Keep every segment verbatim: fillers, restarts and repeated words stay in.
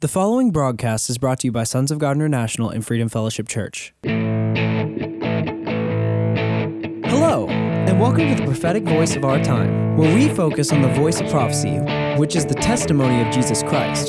The following broadcast is brought to you by Sons of God International and Freedom Fellowship Church. Hello, and welcome to the prophetic voice of our time, where we focus on the voice of prophecy, which is the testimony of Jesus Christ.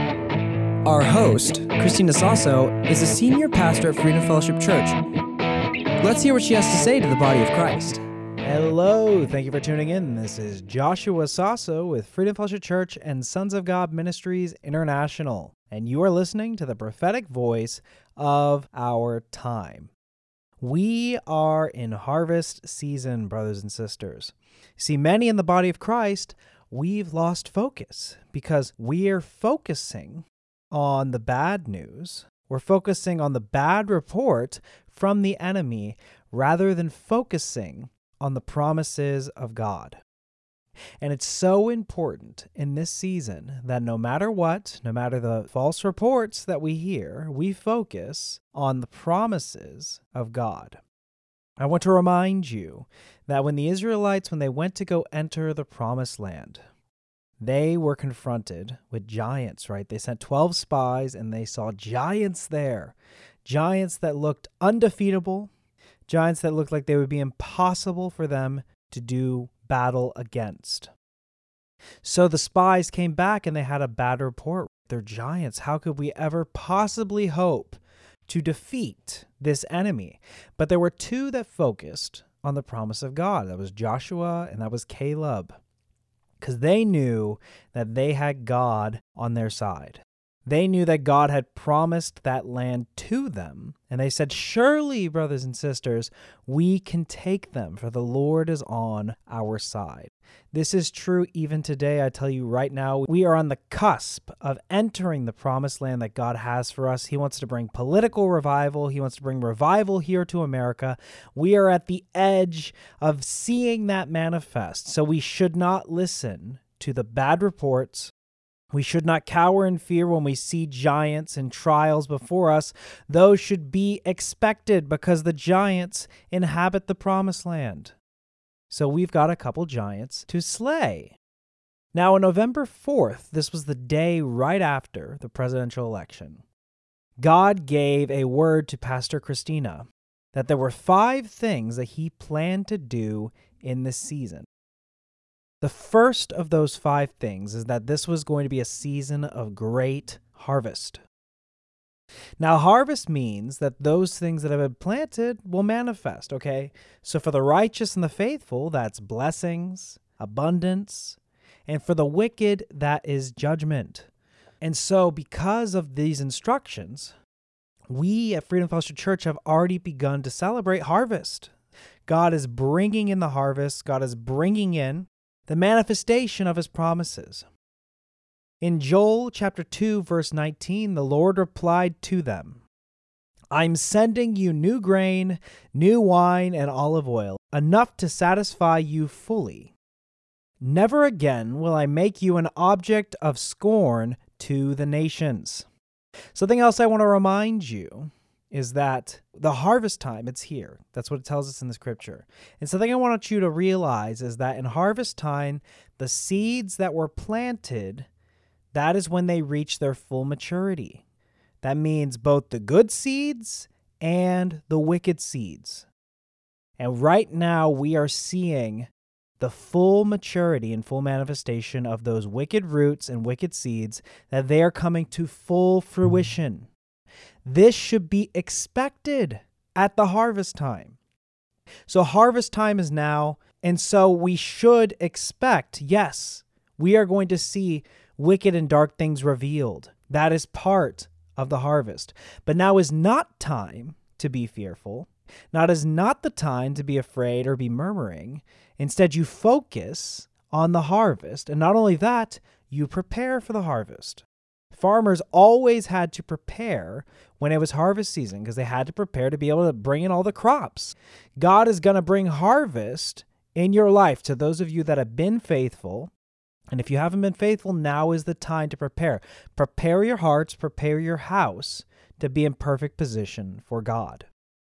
Our host, Christina Sasso, is a senior pastor at Freedom Fellowship Church. Let's hear what she has to say to the body of Christ. Hello, thank you for tuning in. This is Joshua Sasso with Freedom Fellowship Church and Sons of God Ministries International, and you are listening to the prophetic voice of our time. We are in harvest season, brothers and sisters. See, many in the body of Christ, we've lost focus because we are focusing on the bad news. We're focusing on the bad report from the enemy rather than focusing on the promises of God. And it's so important in this season that no matter what, no matter the false reports that we hear, we focus on the promises of God. I want to remind you that when the Israelites, when they went to go enter the promised land, they were confronted with giants, right? They sent twelve spies and they saw giants there, giants that looked undefeatable, giants that looked like they would be impossible for them to do battle against. So the spies came back and they had a bad report. They're giants. How could we ever possibly hope to defeat this enemy? But there were two that focused on the promise of God. That was Joshua and that was Caleb, because they knew that they had God on their side. They knew that God had promised that land to them, and they said, surely, brothers and sisters, we can take them, for the Lord is on our side. This is true even today. I tell you right now, we are on the cusp of entering the promised land that God has for us. He wants to bring political revival. He wants to bring revival here to America. We are at the edge of seeing that manifest, so we should not listen to the bad reports. We should not cower in fear when we see giants and trials before us. Those should be expected because the giants inhabit the promised land. So we've got a couple giants to slay. Now, on November fourth, this was the day right after the presidential election, God gave a word to Pastor Christina that there were five things that he planned to do in this season. The first of those five things is that this was going to be a season of great harvest. Now, harvest means that those things that have been planted will manifest, okay? So for the righteous and the faithful, that's blessings, abundance, and for the wicked, that is judgment. And so because of these instructions, we at Freedom Fellowship Church have already begun to celebrate harvest. God is bringing in the harvest. God is bringing in the manifestation of his promises. In Joel chapter two, verse nineteen, the Lord replied to them, I'm sending you new grain, new wine, and olive oil, enough to satisfy you fully. Never again will I make you an object of scorn to the nations. Something else I want to remind you is that the harvest time, it's here. That's what it tells us in the scripture. And something I want you to realize is that in harvest time, the seeds that were planted, that is when they reach their full maturity. That means both the good seeds and the wicked seeds. And right now we are seeing the full maturity and full manifestation of those wicked roots and wicked seeds, that they are coming to full fruition. This should be expected at the harvest time. So harvest time is now, and so we should expect, yes, we are going to see wicked and dark things revealed. That is part of the harvest. But now is not time to be fearful. Now is not the time to be afraid or be murmuring. Instead, you focus on the harvest, and not only that, you prepare for the harvest. Farmers always had to prepare when it was harvest season because they had to prepare to be able to bring in all the crops. God is going to bring harvest in your life to those of you that have been faithful. And if you haven't been faithful, now is the time to prepare. Prepare your hearts, prepare your house to be in perfect position for God.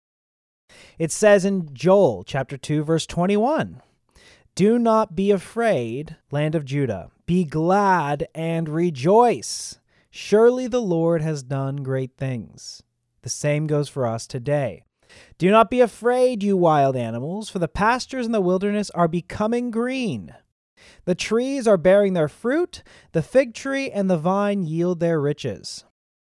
It says in Joel chapter two, verse twenty-one, do not be afraid, land of Judah. Be glad and rejoice. Surely the Lord has done great things. The same goes for us today. Do not be afraid, you wild animals, for the pastures in the wilderness are becoming green. The trees are bearing their fruit, the fig tree and the vine yield their riches.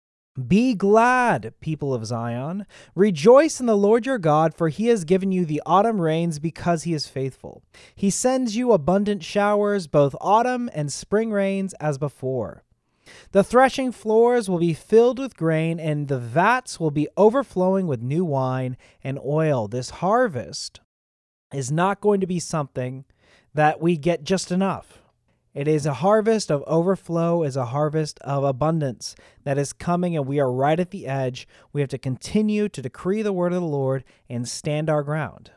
Be glad, people of Zion. Rejoice in the Lord your God, for he has given you the autumn rains because he is faithful. He sends you abundant showers, both autumn and spring rains as before. The threshing floors will be filled with grain, and the vats will be overflowing with new wine and oil. This harvest is not going to be something that we get just enough. It is a harvest of overflow, is a harvest of abundance that is coming, and we are right at the edge. We have to continue to decree the word of the Lord and stand our ground.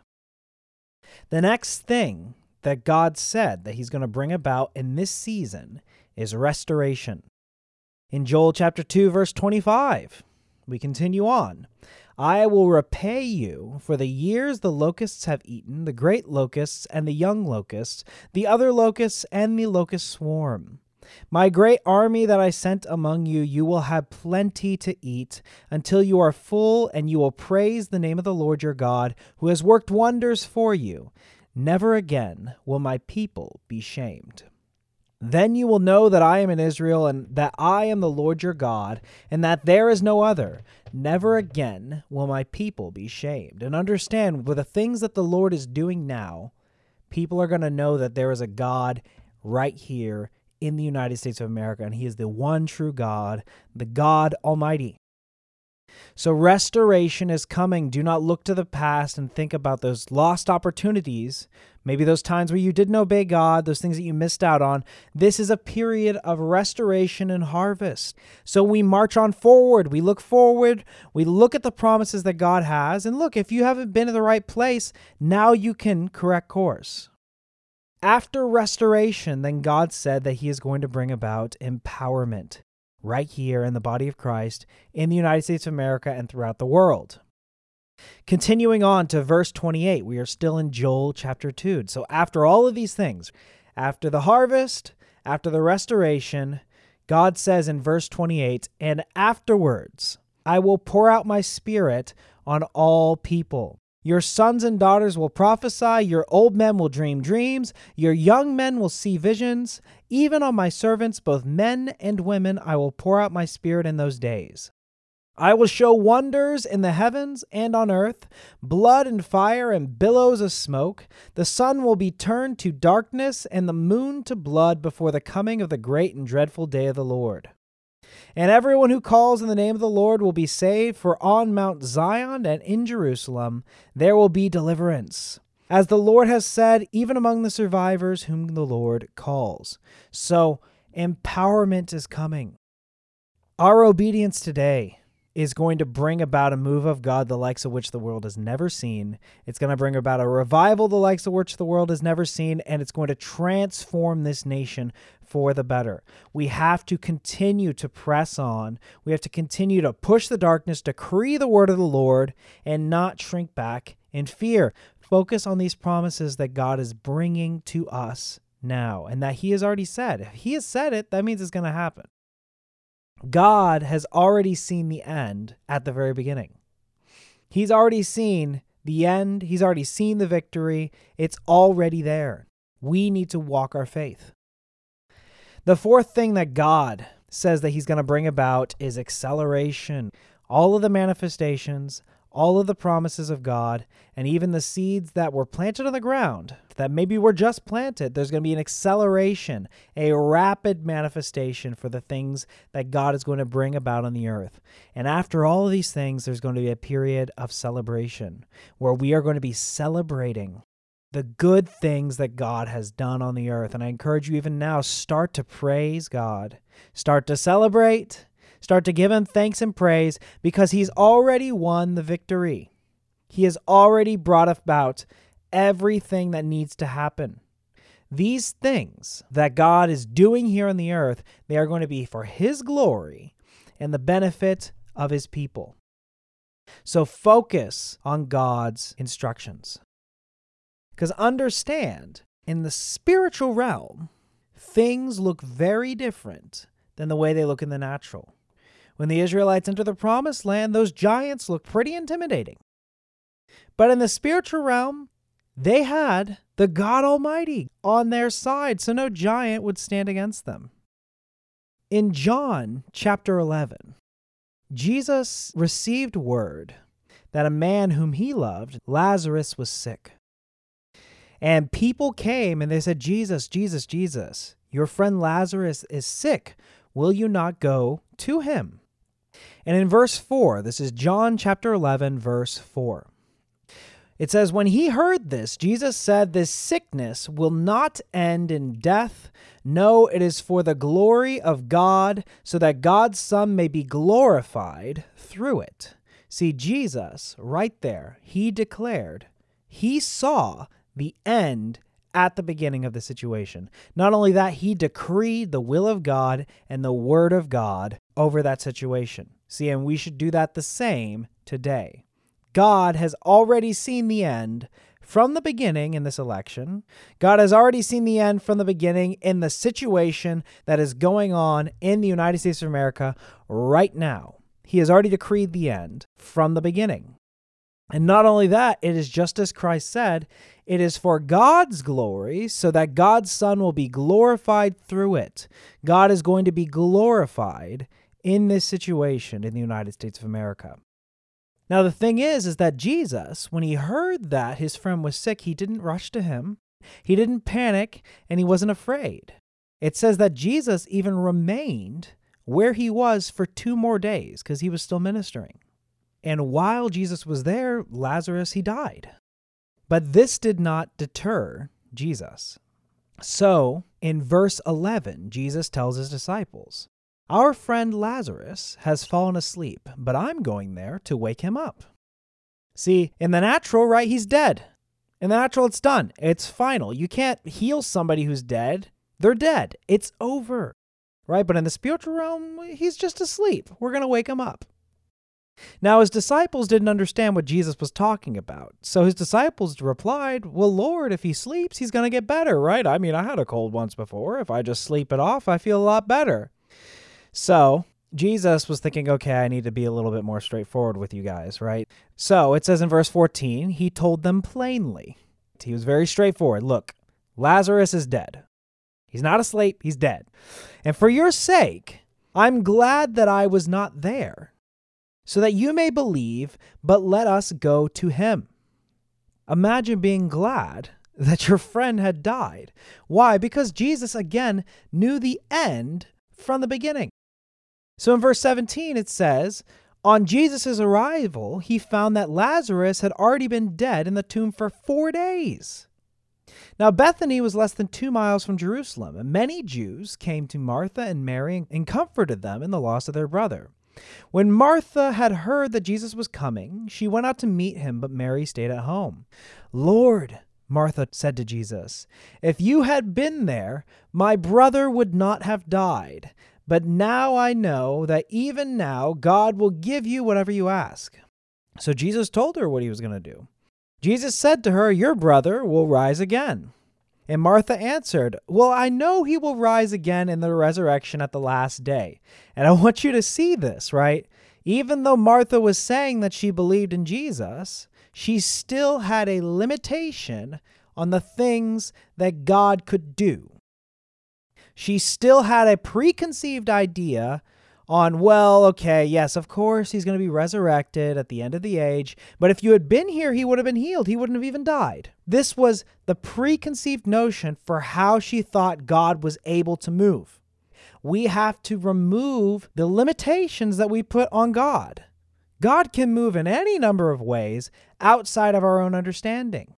The next thing that God said that he's going to bring about in this season is restoration. In Joel chapter two, verse twenty-five, we continue on. I will repay you for the years the locusts have eaten, the great locusts and the young locusts, the other locusts and the locust swarm. My great army that I sent among you, you will have plenty to eat until you are full, and you will praise the name of the Lord your God, who has worked wonders for you. Never again will my people be shamed. Then you will know that I am in Israel, and that I am the Lord your God, and that there is no other. Never again will my people be shamed. And understand, with the things that the Lord is doing now, people are going to know that there is a God right here in the United States of America, and he is the one true God, the God Almighty. So restoration is coming. Do not look to the past and think about those lost opportunities, maybe those times where you didn't obey God, those things that you missed out on. This is a period of restoration and harvest. So we march on forward. We look forward. We look at the promises that God has. And look, if you haven't been in the right place, now you can correct course. After restoration, then God said that he is going to bring about empowerment right here in the body of Christ in the United States of America and throughout the world. Continuing on to verse twenty-eight, we are still in Joel chapter two. So after all of these things, after the harvest, after the restoration, God says in verse twenty-eight, and afterwards I will pour out my spirit on all people. Your sons and daughters will prophesy, your old men will dream dreams, your young men will see visions. Even on my servants, both men and women, I will pour out my spirit in those days. I will show wonders in the heavens and on earth, blood and fire and billows of smoke. The sun will be turned to darkness and the moon to blood before the coming of the great and dreadful day of the Lord. And everyone who calls in the name of the Lord will be saved, for on Mount Zion and in Jerusalem there will be deliverance, as the Lord has said, even among the survivors whom the Lord calls. So empowerment is coming. Our obedience today is going to bring about a move of God the likes of which the world has never seen. It's going to bring about a revival the likes of which the world has never seen, and it's going to transform this nation for the better. We have to continue to press on. We have to continue to push the darkness, decree the word of the Lord, and not shrink back in fear. Focus on these promises that God is bringing to us now, and that he has already said. If he has said it, that means it's going to happen. God has already seen the end at the very beginning. He's already seen the end. He's already seen the victory. It's already there. We need to walk our faith. The fourth thing that God says that he's going to bring about is acceleration. All of the manifestations, all of the promises of God, and even the seeds that were planted on the ground that maybe were just planted, there's going to be an acceleration, a rapid manifestation for the things that God is going to bring about on the earth. And after all of these things, there's going to be a period of celebration where we are going to be celebrating the good things that God has done on the earth. And I encourage you even now, start to praise God, start to celebrate, start to give him thanks and praise, because he's already won the victory. He has already brought about everything that needs to happen. These things that God is doing here on the earth, they are going to be for his glory and the benefit of his people. So focus on God's instructions. Because understand, in the spiritual realm, things look very different than the way they look in the natural. When the Israelites enter the promised land, those giants look pretty intimidating. But in the spiritual realm, they had the God Almighty on their side, so no giant would stand against them. In John chapter eleven, Jesus received word that a man whom he loved, Lazarus, was sick. And people came and they said, Jesus, Jesus, Jesus, your friend Lazarus is sick. Will you not go to him? And in verse four, this is John chapter eleven, verse four. It says, when he heard this, Jesus said, this sickness will not end in death. No, it is for the glory of God, so that God's Son may be glorified through it. See, Jesus, right there, he declared, he saw the end at the beginning of the situation. Not only that, he decreed the will of God and the word of God over that situation. See, and we should do that the same today. God has already seen the end from the beginning in this election. God has already seen the end from the beginning in the situation that is going on in the United States of America right now. He has already decreed the end from the beginning. And not only that, it is just as Christ said, it is for God's glory, so that God's Son will be glorified through it. God is going to be glorified in this situation in the United States of America. Now, the thing is, is that Jesus, when he heard that his friend was sick, he didn't rush to him. He didn't panic, and he wasn't afraid. It says that Jesus even remained where he was for two more days because he was still ministering. And while Jesus was there, Lazarus, he died. But this did not deter Jesus. So, in verse eleven, Jesus tells his disciples, our friend Lazarus has fallen asleep, but I'm going there to wake him up. See, in the natural, right, he's dead. In the natural, it's done. It's final. You can't heal somebody who's dead. They're dead. It's over, right? But in the spiritual realm, he's just asleep. We're going to wake him up. Now, his disciples didn't understand what Jesus was talking about. So his disciples replied, well, Lord, if he sleeps, he's going to get better, right? I mean, I had a cold once before. If I just sleep it off, I feel a lot better. So Jesus was thinking, okay, I need to be a little bit more straightforward with you guys, right? So it says in verse fourteen, he told them plainly. He was very straightforward. Look, Lazarus is dead. He's not asleep. He's dead. And for your sake, I'm glad that I was not there, so that you may believe, but let us go to him. Imagine being glad that your friend had died. Why? Because Jesus, again, knew the end from the beginning. So in verse seventeen, it says, on Jesus' arrival, he found that Lazarus had already been dead in the tomb for four days. Now, Bethany was less than two miles from Jerusalem, and many Jews came to Martha and Mary and comforted them in the loss of their brother. When Martha had heard that Jesus was coming, she went out to meet him, but Mary stayed at home. Lord, Martha said to Jesus, if you had been there, my brother would not have died. But now I know that even now God will give you whatever you ask. So Jesus told her what he was going to do. Jesus said to her, your brother will rise again. And Martha answered, well, I know he will rise again in the resurrection at the last day. And I want you to see this, right? Even though Martha was saying that she believed in Jesus, she still had a limitation on the things that God could do. She still had a preconceived idea on, well, okay, yes, of course, he's going to be resurrected at the end of the age, but if you had been here, he would have been healed. He wouldn't have even died. This was the preconceived notion for how she thought God was able to move. We have to remove the limitations that we put on God. God can move in any number of ways outside of our own understanding.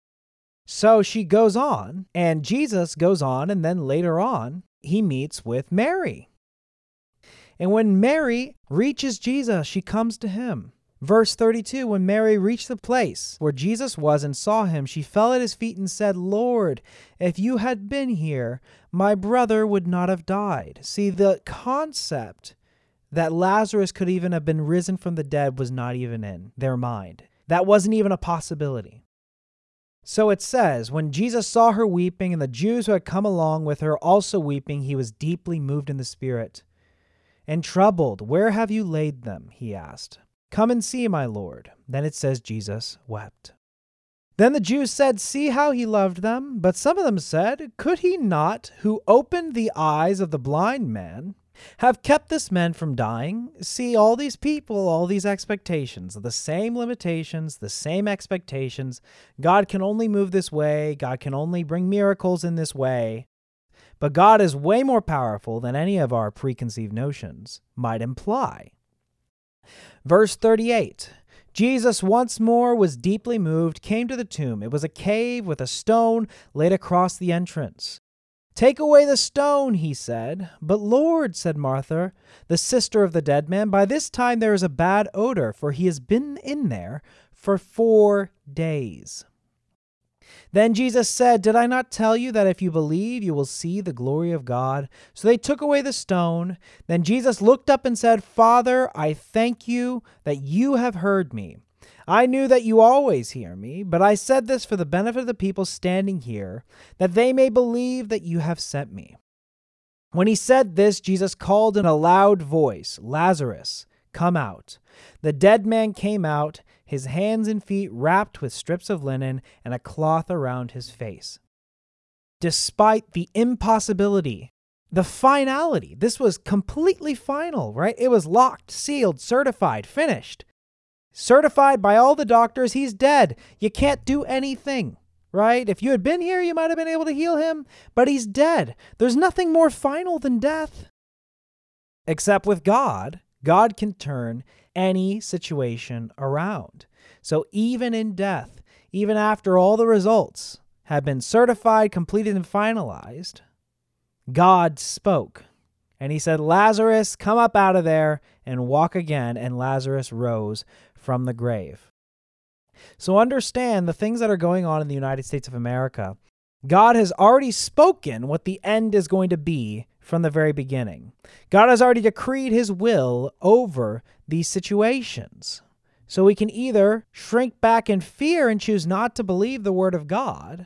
So she goes on, and Jesus goes on, and then later on, he meets with Mary. And when Mary reaches Jesus, she comes to him. Verse thirty-two, when Mary reached the place where Jesus was and saw him, she fell at his feet and said, Lord, if you had been here, my brother would not have died. See, the concept that Lazarus could even have been risen from the dead was not even in their mind. That wasn't even a possibility. So it says, when Jesus saw her weeping and the Jews who had come along with her also weeping, he was deeply moved in the spirit and troubled. Where have you laid them? He asked. Come and see, my Lord. Then it says Jesus wept. Then the Jews said, See how he loved them. But some of them said, Could he not, who opened the eyes of the blind man, have kept this man from dying? See, all these people, all these expectations, the same limitations, the same expectations. God can only move this way. God can only bring miracles in this way. But God is way more powerful than any of our preconceived notions might imply. Verse thirty-eight, Jesus once more was deeply moved, came to the tomb. It was a cave with a stone laid across the entrance. Take away the stone, he said. But Lord, said Martha, the sister of the dead man, by this time there is a bad odor, for he has been in there for four days. Then Jesus said, Did I not tell you that if you believe, you will see the glory of God? So they took away the stone. Then Jesus looked up and said, Father, I thank you that you have heard me. I knew that you always hear me, but I said this for the benefit of the people standing here, that they may believe that you have sent me. When he said this, Jesus called in a loud voice, Lazarus, come out. The dead man came out, his hands and feet wrapped with strips of linen and a cloth around his face. Despite the impossibility, the finality, this was completely final, right? It was locked, sealed, certified, finished. Certified by all the doctors, he's dead. You can't do anything, right? If you had been here, you might have been able to heal him, but he's dead. There's nothing more final than death. Except with God, God can turn any situation around. So even in death, even after all the results have been certified, completed, and finalized, God spoke. And he said, Lazarus, come up out of there and walk again. And Lazarus rose from the grave. So understand the things that are going on in the United States of America. God has already spoken what the end is going to be from the very beginning. God has already decreed his will over these situations. So we can either shrink back in fear and choose not to believe the word of God,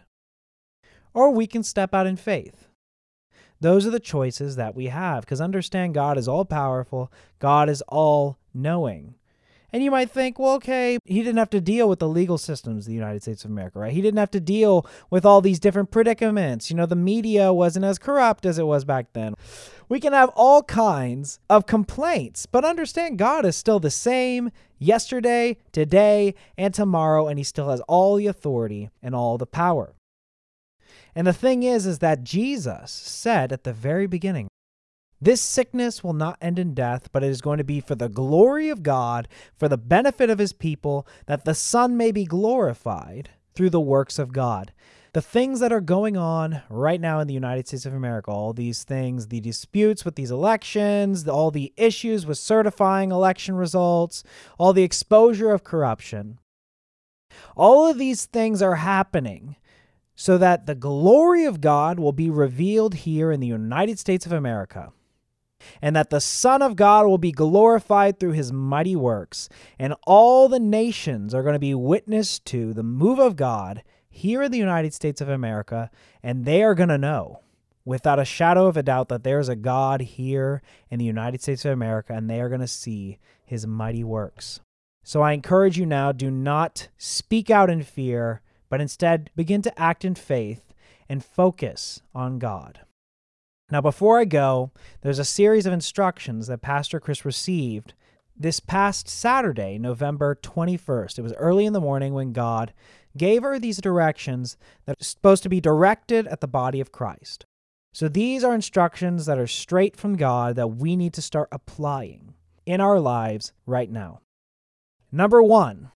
or we can step out in faith. Those are the choices that we have, because understand God is all-powerful. God is all-knowing. And you might think, well, okay, he didn't have to deal with the legal systems of the United States of America, right? He didn't have to deal with all these different predicaments. You know, the media wasn't as corrupt as it was back then. We can have all kinds of complaints, but understand God is still the same yesterday, today, and tomorrow, and he still has all the authority and all the power. And the thing is, is that Jesus said at the very beginning, this sickness will not end in death, but it is going to be for the glory of God, for the benefit of his people, that the Son may be glorified through the works of God. The things that are going on right now in the United States of America, all these things, the disputes with these elections, all the issues with certifying election results, all the exposure of corruption, all of these things are happening so that the glory of God will be revealed here in the United States of America, and that the Son of God will be glorified through his mighty works, and all the nations are going to be witness to the move of God here in the United States of America, and they are going to know without a shadow of a doubt that there's a God here in the United States of America, and they are going to see his mighty works. So I encourage you now, do not speak out in fear, but instead begin to act in faith and focus on God. Now, before I go, there's a series of instructions that Pastor Chris received this past Saturday, November twenty-first. It was early in the morning when God gave her these directions that are supposed to be directed at the body of Christ. So these are instructions that are straight from God that we need to start applying in our lives right now. Number one,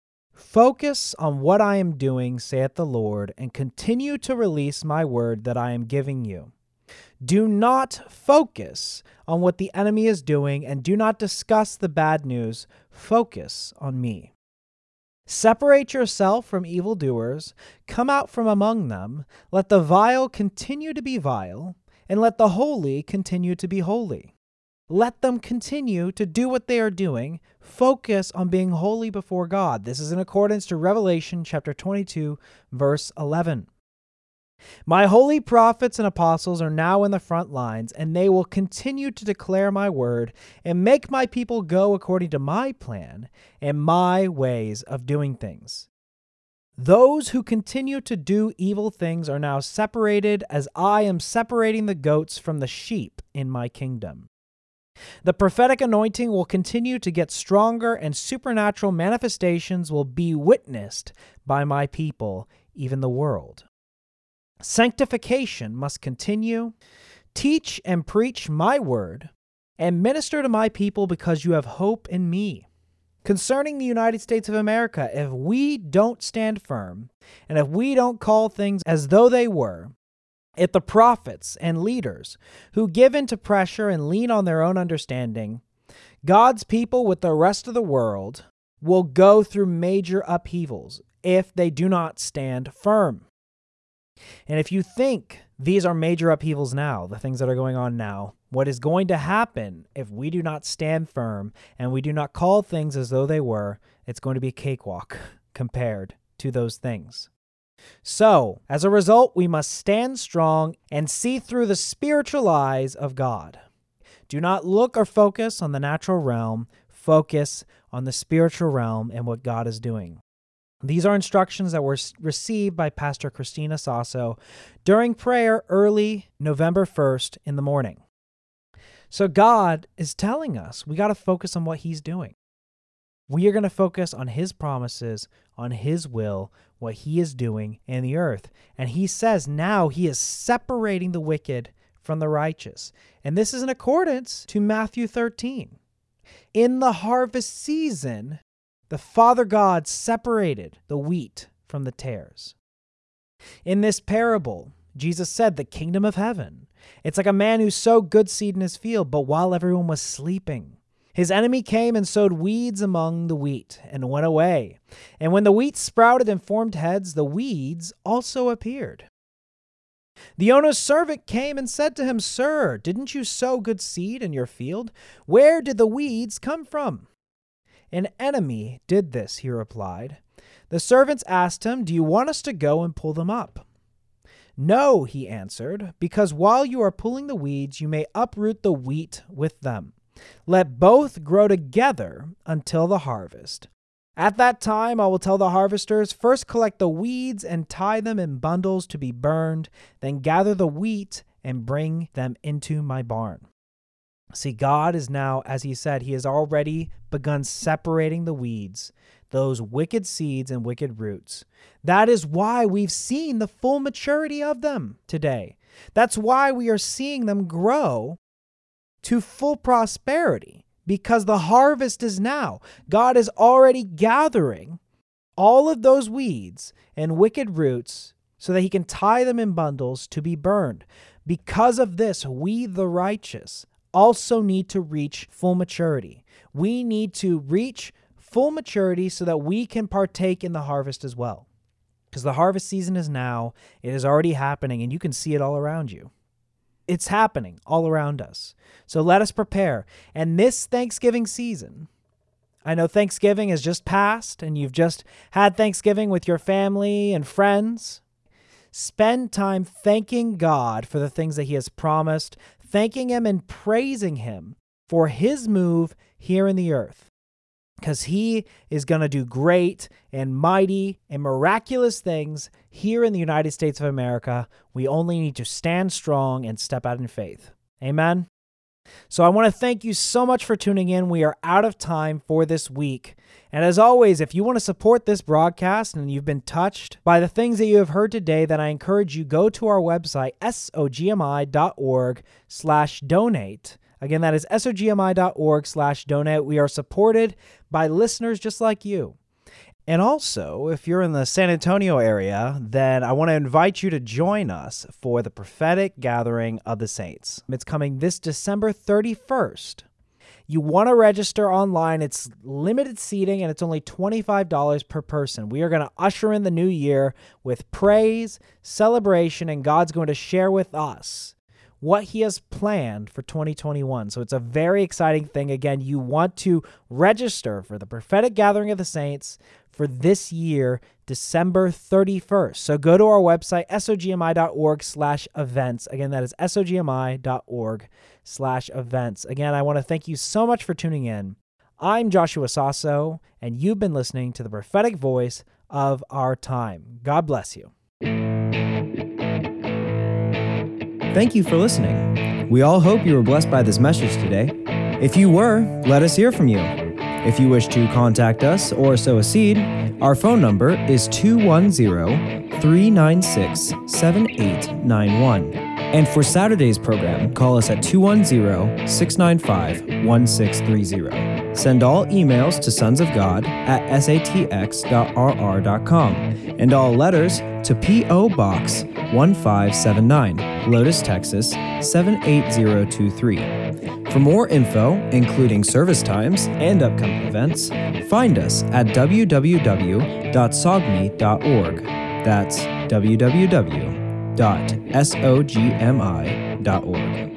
focus on what I am doing, saith the Lord, and continue to release my word that I am giving you. Do not focus on what the enemy is doing, and do not discuss the bad news. Focus on me. Separate yourself from evildoers. Come out from among them. Let the vile continue to be vile, and let the holy continue to be holy. Let them continue to do what they are doing. Focus on being holy before God. This is in accordance to Revelation chapter twenty-two, verse eleven. My holy prophets and apostles are now in the front lines, and they will continue to declare my word and make my people go according to my plan and my ways of doing things. Those who continue to do evil things are now separated as I am separating the goats from the sheep in my kingdom. The prophetic anointing will continue to get stronger, and supernatural manifestations will be witnessed by my people, even the world. Sanctification must continue. Teach and preach my word, and minister to my people because you have hope in me. Concerning the United States of America, if we don't stand firm, and if we don't call things as though they were, if the prophets and leaders who give in to pressure and lean on their own understanding, God's people with the rest of the world will go through major upheavals if they do not stand firm. And if you think these are major upheavals now, the things that are going on now, what is going to happen if we do not stand firm and we do not call things as though they were, it's going to be a cakewalk compared to those things. So, as a result, we must stand strong and see through the spiritual eyes of God. Do not look or focus on the natural realm, focus on the spiritual realm and what God is doing. These are instructions that were received by Pastor Christina Sasso during prayer early November first in the morning. So God is telling us we got to focus on what he's doing. We are going to focus on his promises, on his will, what he is doing in the earth. And he says now he is separating the wicked from the righteous. And this is in accordance to Matthew thirteen. In the harvest season, the Father God separated the wheat from the tares. In this parable, Jesus said the kingdom of heaven, it's like a man who sowed good seed in his field, but while everyone was sleeping, his enemy came and sowed weeds among the wheat and went away. And when the wheat sprouted and formed heads, the weeds also appeared. The owner's servant came and said to him, "Sir, didn't you sow good seed in your field? Where did the weeds come from?" "An enemy did this," he replied. The servants asked him, "Do you want us to go and pull them up?" "No," he answered, "because while you are pulling the weeds, you may uproot the wheat with them. Let both grow together until the harvest. At that time, I will tell the harvesters, first collect the weeds and tie them in bundles to be burned, then gather the wheat and bring them into my barn." See, God is now, as he said, he has already begun separating the weeds, those wicked seeds and wicked roots. That is why we've seen the full maturity of them today. That's why we are seeing them grow to full prosperity, because the harvest is now. God is already gathering all of those weeds and wicked roots so that he can tie them in bundles to be burned. Because of this, we, the righteous, also need to reach full maturity. We need to reach full maturity so that we can partake in the harvest as well. Because the harvest season is now, it is already happening, and you can see it all around you. It's happening all around us. So let us prepare. And this Thanksgiving season, I know Thanksgiving has just passed, and you've just had Thanksgiving with your family and friends. Spend time thanking God for the things that he has promised, thanking him and praising him for his move here in the earth. Because he is going to do great and mighty and miraculous things here in the United States of America. We only need to stand strong and step out in faith. Amen? So I want to thank you so much for tuning in. We are out of time for this week. And as always, if you want to support this broadcast and you've been touched by the things that you have heard today, then I encourage you go to our website, sogmi.org slash donate. Again, that is sogmi.org slash donate. We are supported by listeners just like you. And also, if you're in the San Antonio area, then I want to invite you to join us for the Prophetic Gathering of the Saints. It's coming this December thirty-first. You want to register online. It's limited seating, and it's only twenty-five dollars per person. We are going to usher in the new year with praise, celebration, and God's going to share with us what he has planned for twenty twenty-one. So it's a very exciting thing. Again, you want to register for the Prophetic Gathering of the Saints for this year, December thirty-first. So go to our website, sogmi.org slash events. Again, that is sogmi.org slash events. Again, I want to thank you so much for tuning in. I'm Joshua Sasso, and you've been listening to the prophetic voice of our time. God bless you. Thank you for listening. We all hope you were blessed by this message today. If you were, let us hear from you. If you wish to contact us or sow a seed, our phone number is two one zero, three nine six, seven eight nine one. And for Saturday's program, call us at two one zero, six nine five, one six three zero. Send all emails to sons of god at s a t x dot r r dot com and all letters to P O Box one five seven nine, Lotus, Texas seven eight zero two three. For more info, including service times and upcoming events, find us at w w w dot sogmi dot org. That's w w w dot sogmi dot org.